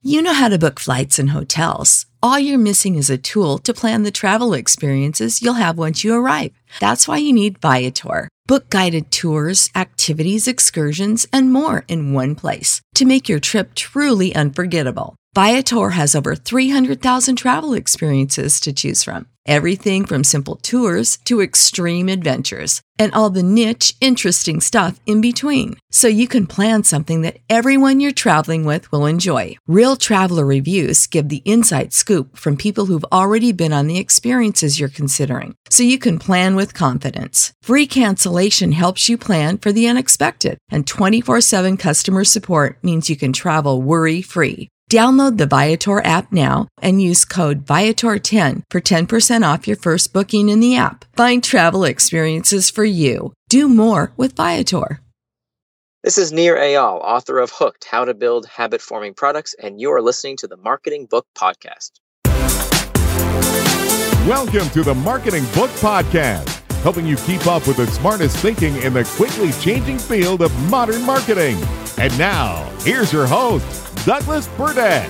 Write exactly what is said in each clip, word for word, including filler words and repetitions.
You know how to book flights and hotels. All you're missing is a tool to plan the travel experiences you'll have once you arrive. That's why you need Viator. Book guided tours, activities, excursions, and more in one place to make your trip truly unforgettable. Viator has over three hundred thousand travel experiences to choose from. Everything from simple tours to extreme adventures and all the niche, interesting stuff in between. So you can plan something that everyone you're traveling with will enjoy. Real traveler reviews give the inside scoop from people who've already been on the experiences you're considering. So you can plan with confidence. Free cancellation helps you plan for the unexpected. And twenty-four seven customer support means you can travel worry-free. Download the Viator app now and use code Viator ten for ten percent off your first booking in the app. Find travel experiences for you. Do more with Viator. This is Nir Eyal, author of Hooked, How to Build Habit-Forming Products, and you are listening to the Marketing Book Podcast. Welcome to the Marketing Book Podcast, helping you keep up with the smartest thinking in the quickly changing field of modern marketing. And now, here's your host, Douglas Burdett.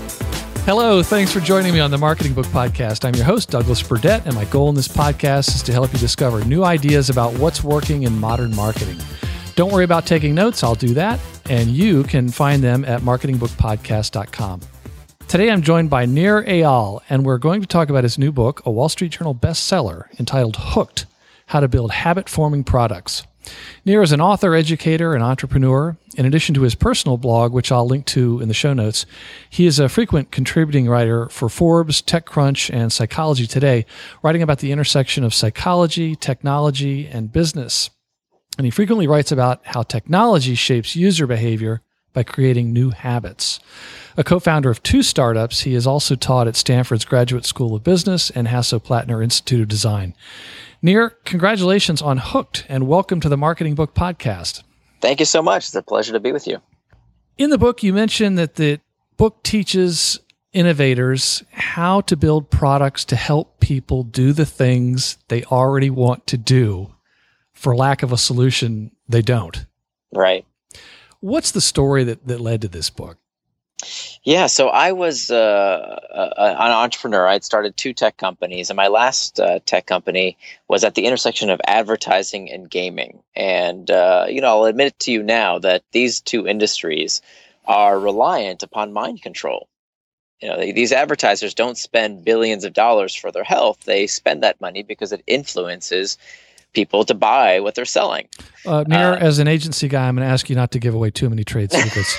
Hello, thanks for joining me on the Marketing Book Podcast. I'm your host, Douglas Burdett, and my goal in this podcast is to help you discover new ideas about what's working in modern marketing. Don't worry about taking notes, I'll do that, and you can find them at marketing book podcast dot com. Today I'm joined by Nir Eyal, and we're going to talk about his new book, a Wall Street Journal bestseller entitled Hooked, How to Build Habit-Forming Products. Nir is an author, educator, and entrepreneur. In addition to his personal blog, which I'll link to in the show notes, he is a frequent contributing writer for Forbes, TechCrunch, and Psychology Today, writing about the intersection of psychology, technology, and business. And he frequently writes about how technology shapes user behavior by creating new habits. A co-founder of two startups, he has also taught at Stanford's Graduate School of Business and Hasso-Plattner Institute of Design. Nir, congratulations on Hooked, and welcome to the Marketing Book Podcast. Thank you so much. It's a pleasure to be with you. In the book, you mentioned that the book teaches innovators how to build products to help people do the things they already want to do. For lack of a solution, they don't. Right. What's the story that, that led to this book? Yeah, so I was uh, a, an entrepreneur. I'd started two tech companies, and my last uh, tech company was at the intersection of advertising and gaming. And, uh, you know, I'll admit it to you now that these two industries are reliant upon mind control. You know, they, these advertisers don't spend billions of dollars for their health. They spend that money because it influences people to buy what they're selling. Uh, Nir, uh, as an agency guy, I'm going to ask you not to give away too many trade secrets.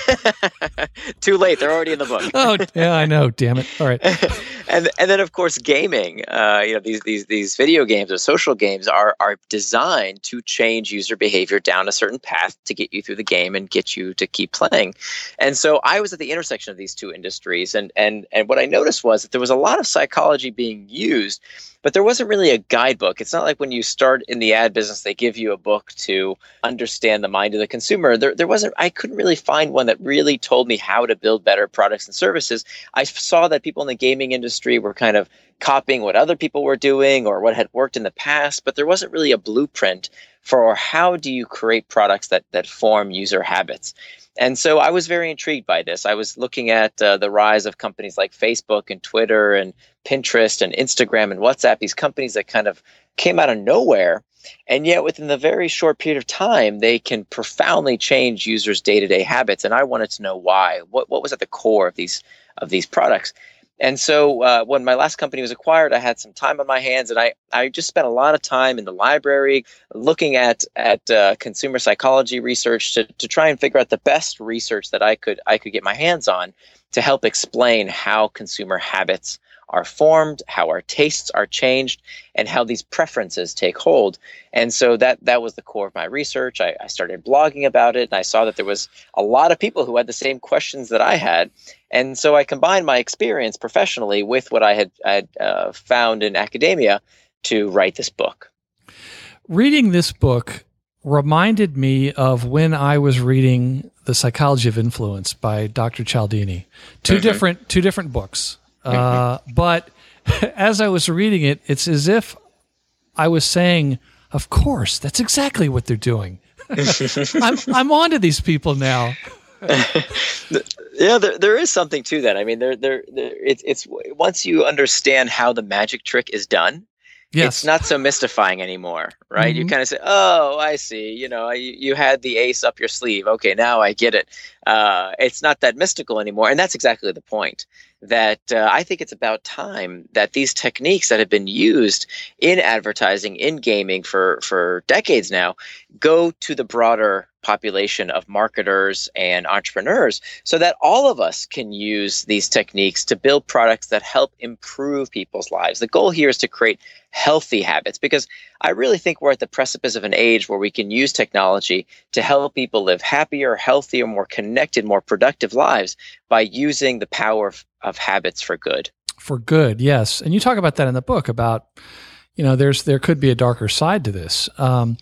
Too late. They're already in the book. Oh, yeah, I know. Damn it. All right. and and then, of course, gaming. Uh, you know, these these these video games or social games are are designed to change user behavior down a certain path to get you through the game and get you to keep playing. And so I was at the intersection of these two industries, and and and what I noticed was that there was a lot of psychology being used, but there wasn't really a guidebook. It's not like when you start in the ad business, they give you a book to understand the mind of the consumer. There, there wasn't, I couldn't really find one that really told me how to build better products and services. I saw that people in the gaming industry were kind of copying what other people were doing or what had worked in the past, but there wasn't really a blueprint for how do you create products that that form user habits. And so I was very intrigued by this. I was looking at uh, the rise of companies like Facebook and Twitter and Pinterest and Instagram and WhatsApp, these companies that kind of came out of nowhere. And yet within the very short period of time, they can profoundly change users' day-to-day habits. And I wanted to know why. What what was at the core of these of these products? And so uh, when my last company was acquired, I had some time on my hands, and I, I just spent a lot of time in the library looking at at uh, consumer psychology research to, to try and figure out the best research that I could I could get my hands on to help explain how consumer habits are formed, how our tastes are changed, and how these preferences take hold. And so that that was the core of my research. I, I started blogging about it, and I saw that there was a lot of people who had the same questions that I had. And so I combined my experience professionally with what I had, I had uh, found in academia to write this book. Reading this book reminded me of when I was reading The Psychology of Influence by Doctor Cialdini. Two mm-hmm. different two different books. Uh, but as I was reading it, it's as if I was saying, of course, that's exactly what they're doing. I'm, I'm on to these people now. Yeah, there, there is something to that. I mean, there, there, there it's, it's once you understand how the magic trick is done, yes. It's not so mystifying anymore, right? Mm-hmm. You kind of say, "Oh, I see. You know, you, you had the ace up your sleeve. Okay, now I get it." Uh, it's not that mystical anymore, and that's exactly the point. That uh, I think it's about time that these techniques that have been used in advertising, in gaming for for decades now, go to the broader population of marketers and entrepreneurs, so that all of us can use these techniques to build products that help improve people's lives. The goal here is to create healthy habits, because I really think we're at the precipice of an age where we can use technology to help people live happier, healthier, more connected, more productive lives by using the power of, of habits for good. For good, yes. And you talk about that in the book about, you know, there's there could be a darker side to this. Um,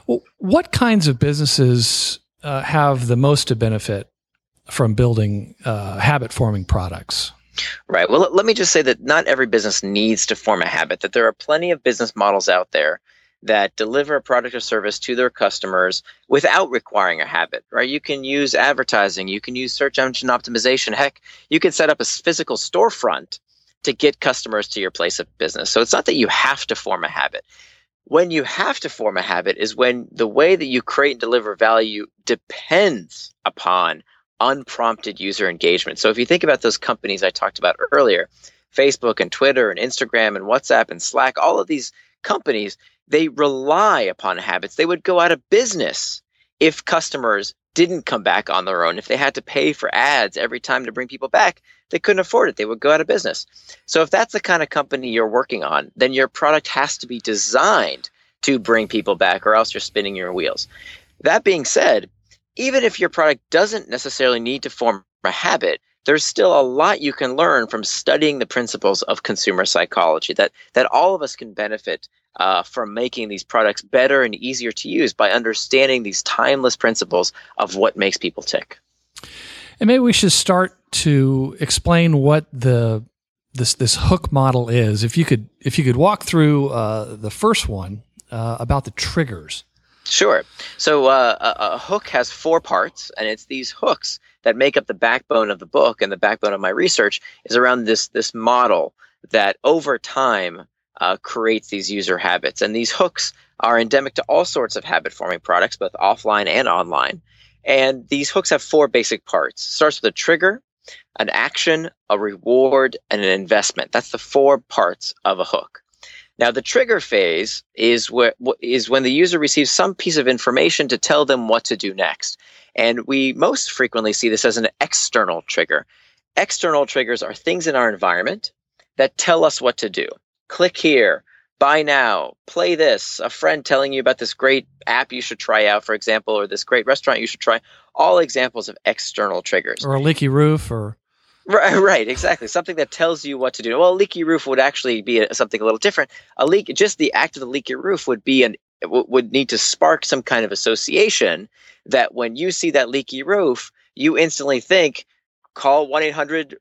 what kinds of businesses uh, have the most to benefit from building uh, habit-forming products? Right. Well, let me just say that not every business needs to form a habit, that there are plenty of business models out there that deliver a product or service to their customers without requiring a habit, right? You can use advertising, you can use search engine optimization. Heck, you can set up a physical storefront to get customers to your place of business. So it's not that you have to form a habit. When you have to form a habit is when the way that you create and deliver value depends upon unprompted user engagement. So if you think about those companies I talked about earlier, Facebook and Twitter and Instagram and WhatsApp and Slack, all of these companies, they rely upon habits. They would go out of business if customers didn't come back on their own. If they had to pay for ads every time to bring people back, they couldn't afford it. They would go out of business. So if that's the kind of company you're working on, then your product has to be designed to bring people back, or else you're spinning your wheels. That being said, even if your product doesn't necessarily need to form a habit, there's still a lot you can learn from studying the principles of consumer psychology that, that all of us can benefit uh, from making these products better and easier to use by understanding these timeless principles of what makes people tick. And maybe we should start to explain what the this this hook model is. If you could if you could walk through uh, the first one uh, about the triggers. Sure. So uh, a, a hook has four parts, and it's these hooks that make up the backbone of the book, and the backbone of my research is around this this model that over time uh, creates these user habits. And these hooks are endemic to all sorts of habit-forming products, both offline and online. And these hooks have four basic parts. It starts with a trigger, an action, a reward, and an investment. That's the four parts of a hook. Now, the trigger phase is where, is when the user receives some piece of information to tell them what to do next. And we most frequently see this as an external trigger. External triggers are things in our environment that tell us what to do. Click here, buy now, play this, a friend telling you about this great app you should try out, for example, or this great restaurant you should try. All examples of external triggers. Or a leaky roof, or... Right, right, exactly. Something that tells you what to do. Well, a leaky roof would actually be a, something a little different. A leak, just the act of the leaky roof would be an would need to spark some kind of association that when you see that leaky roof, you instantly think, call one eight hundred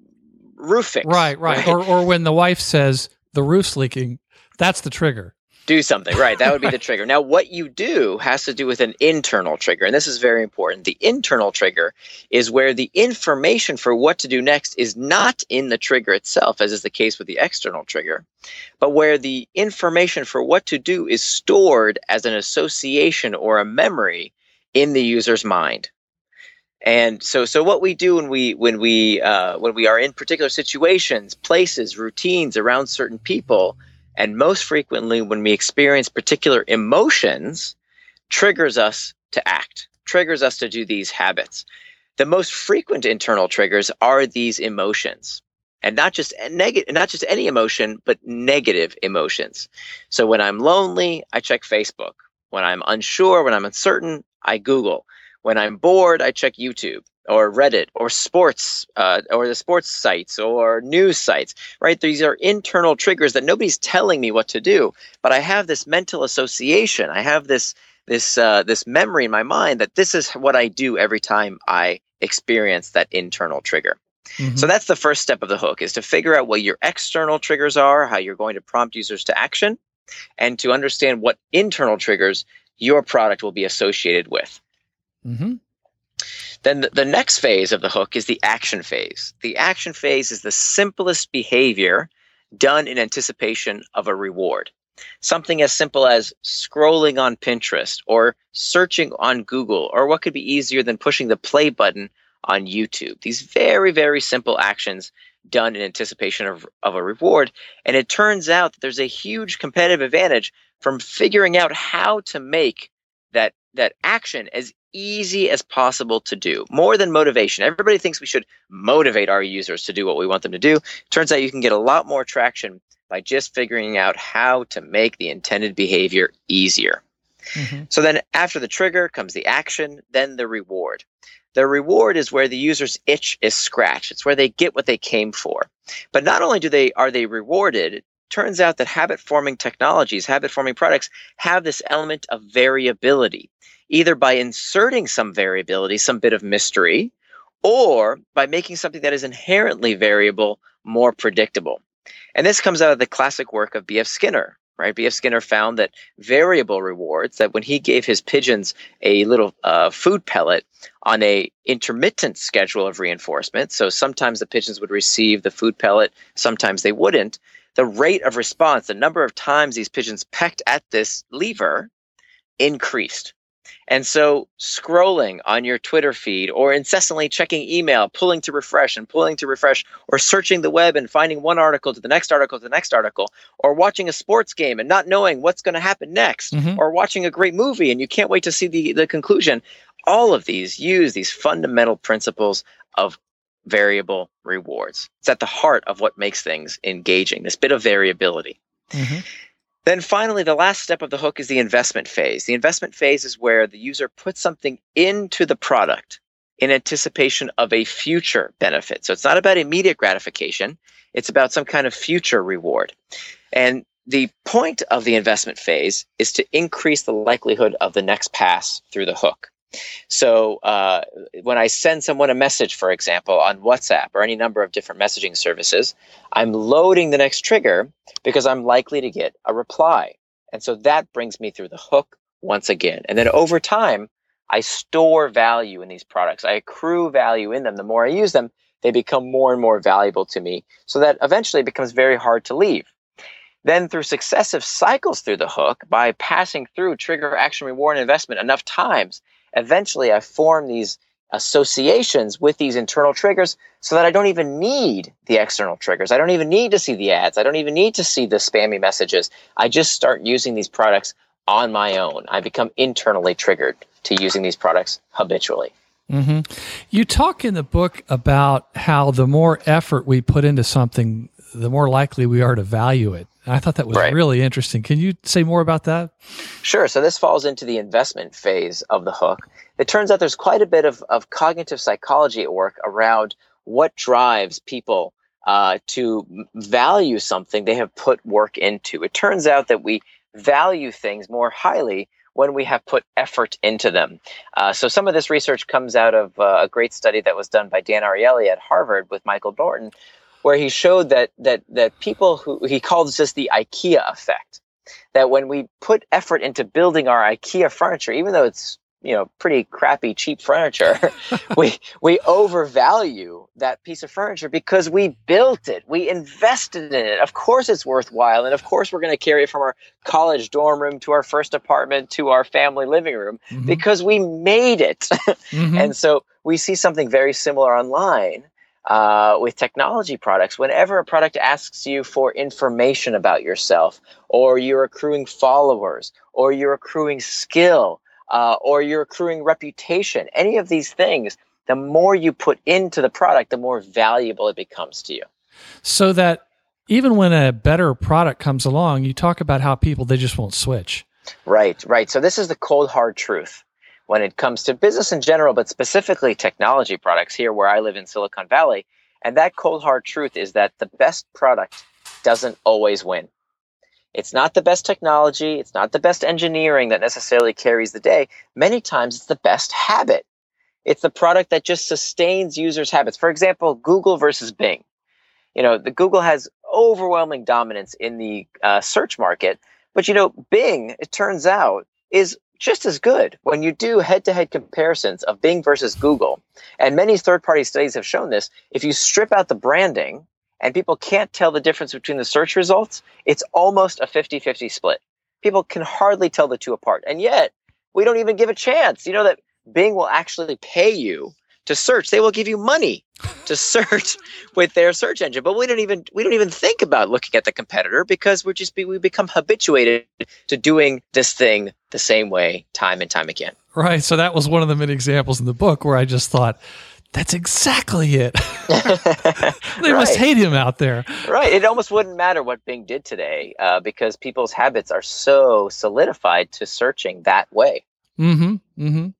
roof fix. Right, right. right? Or or when the wife says the roof's leaking, that's the trigger. Do something, right? That would be the trigger. Now, what you do has to do with an internal trigger, and this is very important. The internal trigger is where the information for what to do next is not in the trigger itself, as is the case with the external trigger, but where the information for what to do is stored as an association or a memory in the user's mind. And so, so what we do when we when we uh, when we are in particular situations, places, routines around certain people, and most frequently when we experience particular emotions, triggers us to act, triggers us to do these habits. The most frequent internal triggers are these emotions, and not just negative, not just any emotion, but negative emotions. So when I'm lonely, I check Facebook. When I'm unsure, when I'm uncertain, I Google. When I'm bored, I check YouTube or Reddit or sports uh, or the sports sites or news sites, right? These are internal triggers that nobody's telling me what to do, but I have this mental association. I have this this uh, this memory in my mind that this is what I do every time I experience that internal trigger. Mm-hmm. So that's the first step of the hook, is to figure out what your external triggers are, how you're going to prompt users to action, and to understand what internal triggers your product will be associated with. Mm-hmm. Then the, the next phase of the hook is the action phase. The action phase is the simplest behavior done in anticipation of a reward. Something as simple as scrolling on Pinterest or searching on Google, or what could be easier than pushing the play button on YouTube. These very, very simple actions done in anticipation of, of a reward. And it turns out that there's a huge competitive advantage from figuring out how to make that, that action as easy as possible to do. More than motivation. Everybody thinks we should motivate our users to do what we want them to do. Turns out you can get a lot more traction by just figuring out how to make the intended behavior easier. Mm-hmm. So then after the trigger comes the action, then the reward. The reward is where the user's itch is scratched. It's where they get what they came for. But not only do they are they rewarded, it turns out that habit-forming technologies, habit-forming products have this element of variability, either by inserting some variability, some bit of mystery, or by making something that is inherently variable more predictable. And this comes out of the classic work of B F Skinner, right? B F Skinner found that variable rewards, that when he gave his pigeons a little uh, food pellet on a intermittent schedule of reinforcement, so sometimes the pigeons would receive the food pellet, sometimes they wouldn't, the rate of response, the number of times these pigeons pecked at this lever, increased. And so scrolling on your Twitter feed or incessantly checking email, pulling to refresh and pulling to refresh, or searching the web and finding one article to the next article to the next article, or watching a sports game and not knowing what's going to happen next, mm-hmm. or watching a great movie and you can't wait to see the, the conclusion. All of these use these fundamental principles of variable rewards. It's at the heart of what makes things engaging, this bit of variability. Mm-hmm. Then finally, the last step of the hook is the investment phase. The investment phase is where the user puts something into the product in anticipation of a future benefit. So it's not about immediate gratification. It's about some kind of future reward. And the point of the investment phase is to increase the likelihood of the next pass through the hook. So uh, when I send someone a message, for example, on WhatsApp or any number of different messaging services, I'm loading the next trigger because I'm likely to get a reply. And so that brings me through the hook once again. And then over time, I store value in these products. I accrue value in them. The more I use them, they become more and more valuable to me, so that eventually it becomes very hard to leave. Then through successive cycles through the hook, by passing through trigger, action, reward, and investment enough times, eventually I form these associations with these internal triggers so that I don't even need the external triggers. I don't even need to see the ads. I don't even need to see the spammy messages. I just start using these products on my own. I become internally triggered to using these products habitually. Mm-hmm. You talk in the book about how the more effort we put into something, the more likely we are to value it. And I thought that was right. really interesting. Can you say more about that? Sure. So this falls into the investment phase of the hook. It turns out there's quite a bit of, of cognitive psychology at work around what drives people uh, to value something they have put work into. It turns out that we value things more highly when we have put effort into them. Uh, so some of this research comes out of uh, a great study that was done by Dan Ariely at Harvard with Michael Norton, where he showed that that that people who he calls this the IKEA effect, that when we put effort into building our IKEA furniture, even though it's you know pretty crappy, cheap furniture, we we overvalue that piece of furniture because we built it, we invested in it. Of course, it's worthwhile, and of course, we're going to carry it from our college dorm room to our first apartment to our family living room mm-hmm. because we made it. mm-hmm. And so we see something very similar online. Uh, with technology products, whenever a product asks you for information about yourself, or you're accruing followers, or you're accruing skill, uh, or you're accruing reputation, any of these things, the more you put into the product, the more valuable it becomes to you. So that even when a better product comes along, you talk about how people, they just won't switch. Right, right. So this is the cold, hard truth when it comes to business in general, but specifically technology products here where I live in Silicon Valley. And that cold, hard truth is that the best product doesn't always win. It's not the best technology. It's not the best engineering that necessarily carries the day. Many times it's the best habit. It's the product that just sustains users' habits. For example, Google versus Bing. You know, the Google has overwhelming dominance in the uh, search market, but you know, Bing, it turns out, is just as good. When you do head-to-head comparisons of Bing versus Google, and many third-party studies have shown this, if you strip out the branding and people can't tell the difference between the search results, it's almost a fifty-fifty split. People can hardly tell the two apart. And yet, we don't even give a chance. You know that Bing will actually pay you to search. They will give you money to search with their search engine. But we don't even we don't even think about looking at the competitor because we're just be, we become habituated to doing this thing the same way time and time again. Right. So that was one of the many examples in the book where I just thought, that's exactly it. They Right. must hate him out there. Right. It almost wouldn't matter what Bing did today uh, because people's habits are so solidified to searching that way. Mm-hmm. Mm-hmm.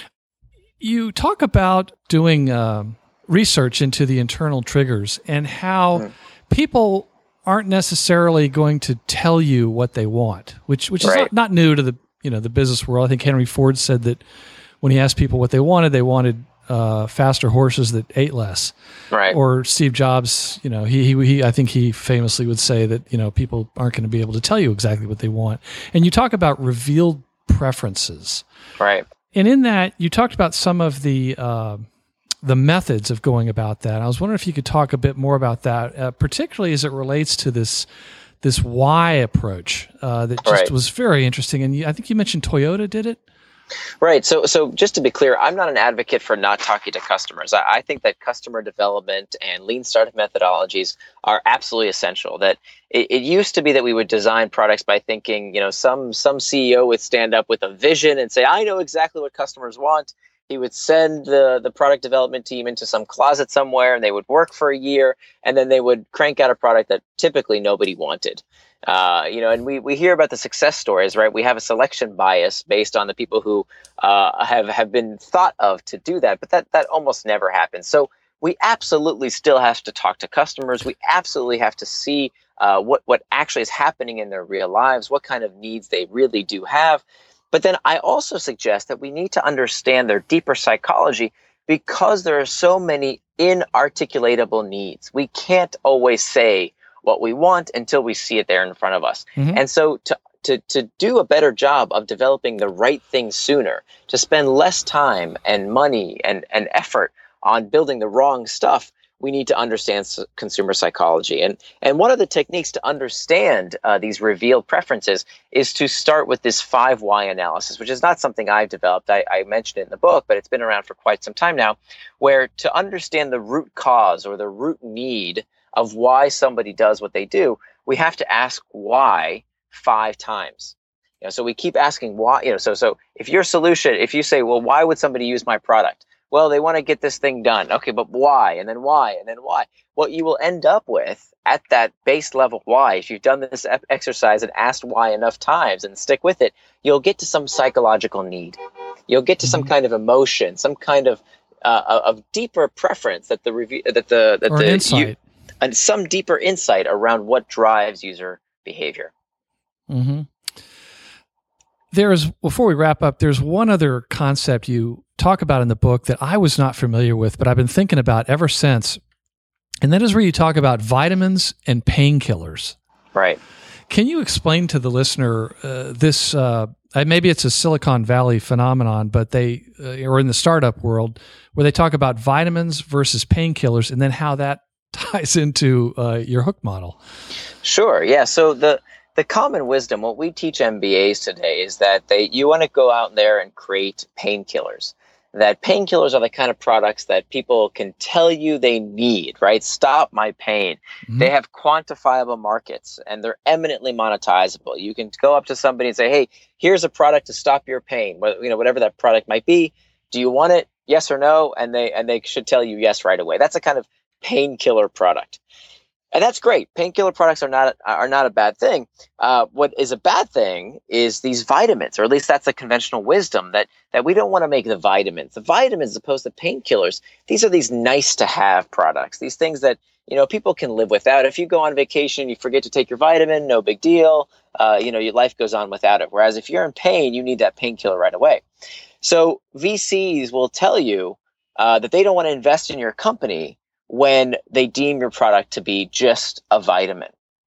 You talk about doing uh, research into the internal triggers and how mm. people aren't necessarily going to tell you what they want, which which right. is not, not new to the you know the business world. I think Henry Ford said that when he asked people what they wanted, they wanted uh, faster horses that ate less. Right. Or Steve Jobs, you know, he, he he I think he famously would say that you know people aren't going to be able to tell you exactly what they want. And you talk about revealed preferences. Right. And in that, you talked about some of the uh, the methods of going about that. I was wondering if you could talk a bit more about that, uh, particularly as it relates to this this why approach uh, that just right. was very interesting. And you, I think you mentioned Toyota did it. Right. So, so just to be clear, I'm not an advocate for not talking to customers. I, I think that customer development and lean startup methodologies are absolutely essential. That it, it used to be that we would design products by thinking, you know, some some C E O would stand up with a vision and say, I know exactly what customers want. He would send the, the product development team into some closet somewhere and they would work for a year and then they would crank out a product that typically nobody wanted. Uh, you know, and we, we hear about the success stories, right? We have a selection bias based on the people who uh, have, have been thought of to do that, but that, that almost never happens. So we absolutely still have to talk to customers. We absolutely have to see uh, what, what actually is happening in their real lives, what kind of needs they really do have. But then I also suggest that we need to understand their deeper psychology because there are so many inarticulatable needs. We can't always say what we want until we see it there in front of us. Mm-hmm. And so to, to, to do a better job of developing the right thing sooner, to spend less time and money and, and effort on building the wrong stuff, we need to understand s- consumer psychology. And, and one of the techniques to understand uh, these revealed preferences is to start with this five why analysis, which is not something I've developed. I, I mentioned it in the book, but it's been around for quite some time now, where to understand the root cause or the root need of why somebody does what they do, we have to ask why five times. You know, so we keep asking why, you know, so so if your solution, if you say, well, why would somebody use my product? Well, they want to get this thing done. Okay, but why? And then why? And then why? What you will end up with at that base level why, if you've done this exercise and asked why enough times and stick with it, you'll get to some psychological need. You'll get to some kind of emotion, some kind of uh, of deeper preference that the review that the that or the an insight. You, and some deeper insight around what drives user behavior. Mm-hmm. There's, before we wrap up, there's one other concept you talk about in the book that I was not familiar with, but I've been thinking about ever since. And that is where you talk about vitamins and painkillers. Right. Can you explain to the listener uh, this, uh, maybe it's a Silicon Valley phenomenon, but they, uh, or in the startup world, where they talk about vitamins versus painkillers and then how that ties into uh, your hook model? Sure. Yeah. So the the common wisdom, what we teach M B As today is that they you want to go out there and create painkillers. That painkillers are the kind of products that people can tell you they need, right? Stop my pain. Mm-hmm. They have quantifiable markets and they're eminently monetizable. You can go up to somebody and say, hey, here's a product to stop your pain, you know, whatever that product might be. Do you want it? Yes or no? And they and they should tell you yes right away. That's a kind of painkiller product. And that's great. Painkiller products are not are not a bad thing. Uh, what is a bad thing is these vitamins, or at least that's the conventional wisdom, that that we don't want to make the vitamins. The vitamins, as opposed to painkillers, these are these nice to have products. These things that, you know, people can live without. If you go on vacation, you forget to take your vitamin, no big deal. Uh, you know, your life goes on without it. Whereas if you're in pain, you need that painkiller right away. So V Cs will tell you uh, that they don't want to invest in your company when they deem your product to be just a vitamin,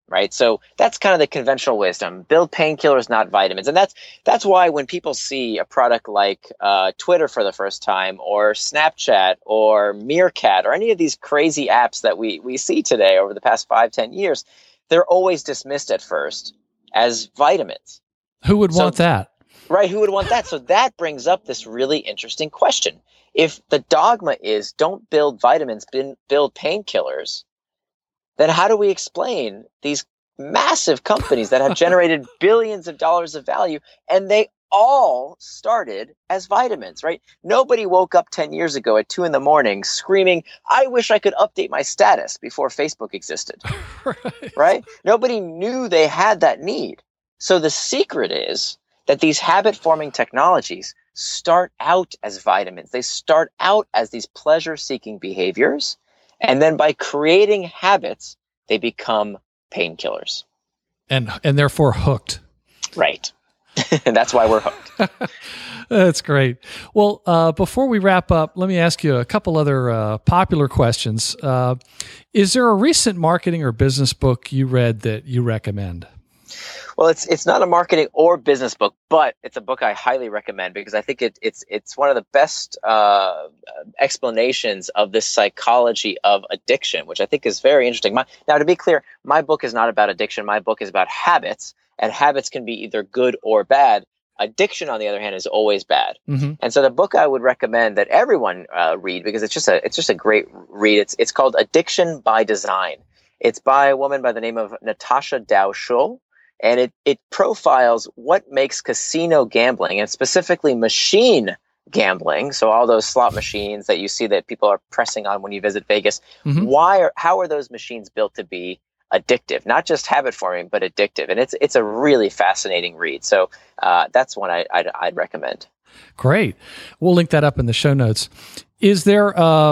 right? So that's kind of the conventional wisdom. Build painkillers, not vitamins. And that's that's why when people see a product like uh, Twitter for the first time, or Snapchat, or Meerkat, or any of these crazy apps that we, we see today over the past five, ten years, they're always dismissed at first as vitamins. Who would So- want that? Right, who would want that? So that brings up this really interesting question. If the dogma is don't build vitamins, bin- build painkillers, then how do we explain these massive companies that have generated billions of dollars of value, and they all started as vitamins, right? Nobody woke up ten years ago at two in the morning screaming, I wish I could update my status before Facebook existed, Right. right? Nobody knew they had that need. So the secret is that these habit-forming technologies start out as vitamins. They start out as these pleasure-seeking behaviors, and then by creating habits, they become painkillers. And and therefore hooked. Right. And that's why we're hooked. That's great. Well, uh, before we wrap up, let me ask you a couple other uh, popular questions. Uh, is there a recent marketing or business book you read that you recommend? Well, it's it's not a marketing or business book, but it's a book I highly recommend because I think it, it's it's one of the best uh, explanations of the psychology of addiction, which I think is very interesting. My, now, to be clear, my book is not about addiction. My book is about habits, and habits can be either good or bad. Addiction, on the other hand, is always bad. Mm-hmm. And so the book I would recommend that everyone uh, read, because it's just a it's just a great read. It's it's called Addiction by Design. It's by a woman by the name of Natasha Dow Schull. And it, it profiles what makes casino gambling, and specifically machine gambling. So all those slot machines that you see that people are pressing on when you visit Vegas. Mm-hmm. Why are how are those machines built to be addictive? Not just habit forming, but addictive. And it's it's a really fascinating read. So uh, that's one I, I'd, I'd recommend. Great. We'll link that up in the show notes. Is there uh,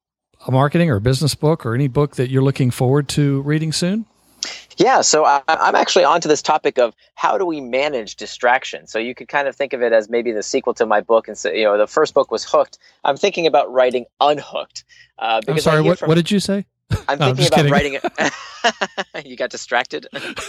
a marketing or business book or any book that you're looking forward to reading soon? Yeah, so I, I'm actually onto this topic of how do we manage distraction. So you could kind of think of it as maybe the sequel to my book. And so, you know, the first book was Hooked. I'm thinking about writing Unhooked. Uh, I'm sorry, what, from, what did you say? I'm No, I'm thinking just about kidding. writing it. You got distracted?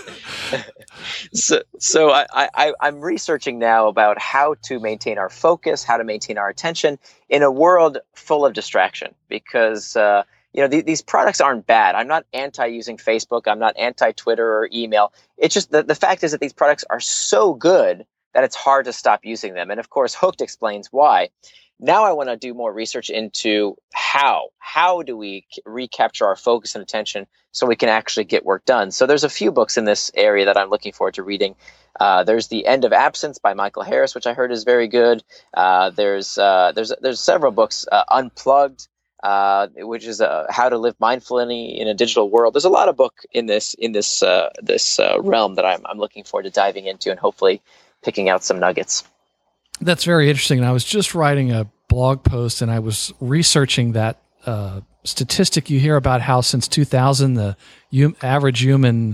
so so I, I, I'm researching now about how to maintain our focus, how to maintain our attention in a world full of distraction, because uh, you know, th- these products aren't bad. I'm not anti-using Facebook. I'm not anti-Twitter or email. It's just the, the fact is that these products are so good that it's hard to stop using them. And of course, Hooked explains why. Now I want to do more research into how. How do we c- recapture our focus and attention so we can actually get work done? So there's a few books in this area that I'm looking forward to reading. Uh, there's The End of Absence by Michael Harris, which I heard is very good. Uh, there's uh, there's there's several books. Uh, Unplugged, uh, which is uh, how to live mindfully in a digital world. There's a lot of book in this in this uh, this uh, realm that I'm I'm looking forward to diving into and hopefully picking out some nuggets. That's very interesting. And I was just writing a blog post and I was researching that uh, statistic you hear about how since two thousand, the hum- average human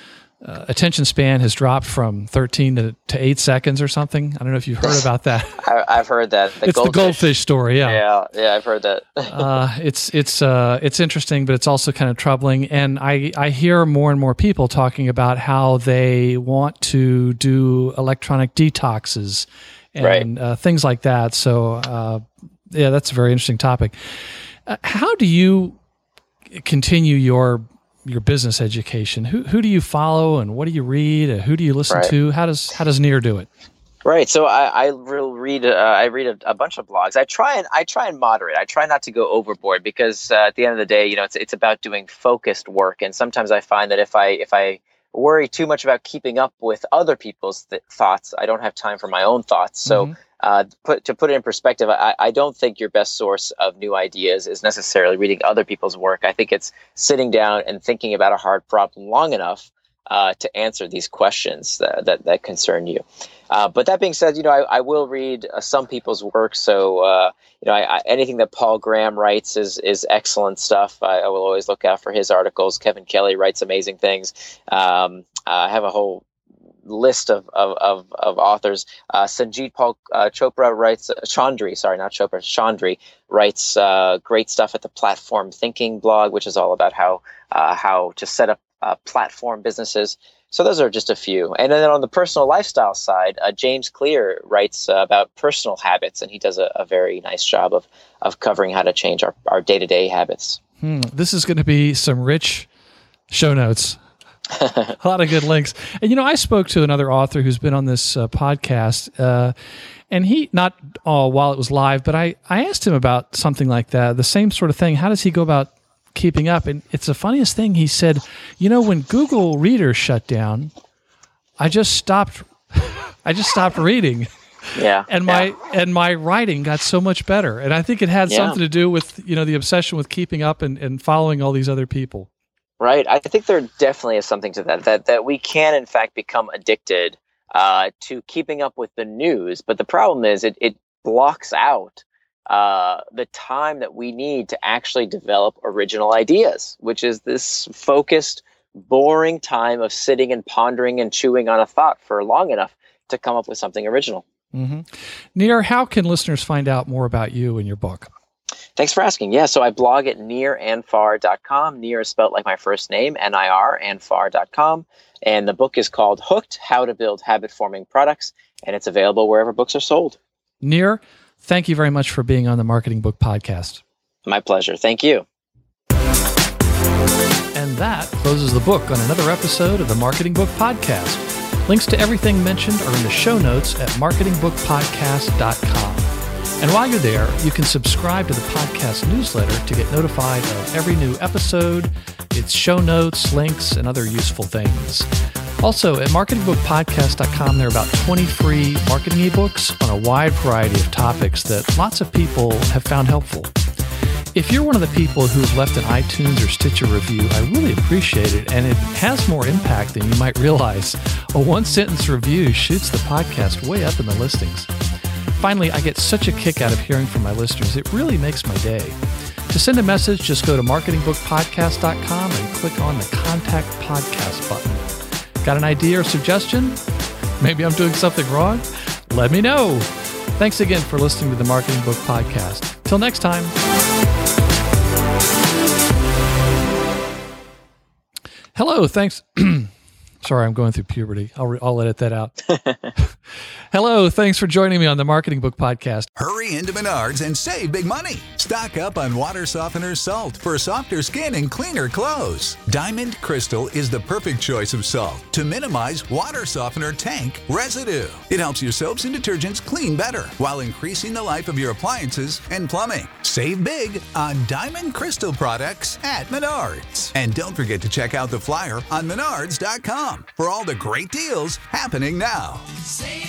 uh, attention span has dropped from thirteen to, to eight seconds or something. I don't know if you've heard about that. I, I've heard that. The it's goldfish. the goldfish story. Yeah. Yeah, yeah, I've heard that. uh, it's it's uh, it's interesting, but it's also kind of troubling. And I, I hear more and more people talking about how they want to do electronic detoxes and Right. uh, things like that. So uh, yeah, that's a very interesting topic. Uh, how do you continue your your business education? Who who do you follow, and what do you read? Uh, who do you listen Right. to? How does how does Near do it? Right. So I, I will read. Uh, I read a, a bunch of blogs. I try and I try and moderate. I try not to go overboard because uh, at the end of the day, you know, it's it's about doing focused work. And sometimes I find that if I if I worry too much about keeping up with other people's th- thoughts, I don't have time for my own thoughts. So Mhm. uh, put, to put it in perspective, I, I don't think your best source of new ideas is necessarily reading other people's work. I think it's sitting down and thinking about a hard problem long enough uh, to answer these questions that, that, that concern you. Uh, but that being said, you know, I, I will read uh, some people's work. So, uh, you know, I, I, anything that Paul Graham writes is is excellent stuff. I, I will always look out for his articles. Kevin Kelly writes amazing things. Um, I have a whole list of of, of, of authors. Uh, Sanjeet Paul uh, Chopra writes, uh, Chandri, sorry, not Chopra, Chandri writes uh, great stuff at the Platform Thinking blog, which is all about how uh, how to set up uh, platform businesses. So those are just a few. And then on the personal lifestyle side, uh, James Clear writes uh, about personal habits, and he does a, a very nice job of of covering how to change our, our day-to-day habits. Hmm. This is going to be some rich show notes. A lot of good links. And, you know, I spoke to another author who's been on this uh, podcast, uh, and he, not uh, while it was live, but I, I asked him about something like that, the same sort of thing. How does he go about keeping up? And it's the funniest thing. He said, you know, when Google Reader shut down, I just stopped, I just stopped reading. Yeah. And my, yeah. and my writing got so much better. And I think it had yeah. something to do with, you know, the obsession with keeping up and, and following all these other people. Right. I think there definitely is something to that, that, that we can, in fact, become addicted uh, to keeping up with the news. But the problem is it, it blocks out uh, the time that we need to actually develop original ideas, which is this focused, boring time of sitting and pondering and chewing on a thought for long enough to come up with something original. Mm-hmm. Nir, how can listeners find out more about you and your book? Thanks for asking. Yeah, so I blog at nir anfar dot com. Nir is spelled like my first name, N I R, anfar dot com. And the book is called Hooked, How to Build Habit-Forming Products, and it's available wherever books are sold. Nir, thank you very much for being on the Marketing Book Podcast. My pleasure. Thank you. And that closes the book on another episode of the Marketing Book Podcast. Links to everything mentioned are in the show notes at marketing book podcast dot com. And while you're there, you can subscribe to the podcast newsletter to get notified of every new episode, its show notes, links, and other useful things. Also, at marketing book podcast dot com, there are about twenty free marketing ebooks on a wide variety of topics that lots of people have found helpful. If you're one of the people who've left an iTunes or Stitcher review, I really appreciate it, and it has more impact than you might realize. A one-sentence review shoots the podcast way up in the listings. Finally, I get such a kick out of hearing from my listeners. It really makes my day. To send a message, just go to marketing book podcast dot com and click on the Contact Podcast button. Got an idea or suggestion? Maybe I'm doing something wrong? Let me know. Thanks again for listening to the Marketing Book Podcast. Till next time. Hello, thanks. Sorry, I'm going through puberty. I'll, re- I'll edit that out. Hello, thanks for joining me on the Marketing Book Podcast. Hurry into Menards and save big money. Stock up on water softener salt for softer skin and cleaner clothes. Diamond Crystal is the perfect choice of salt to minimize water softener tank residue. It helps your soaps and detergents clean better while increasing the life of your appliances and plumbing. Save big on Diamond Crystal products at Menards. And don't forget to check out the flyer on menards dot com for all the great deals happening now. Save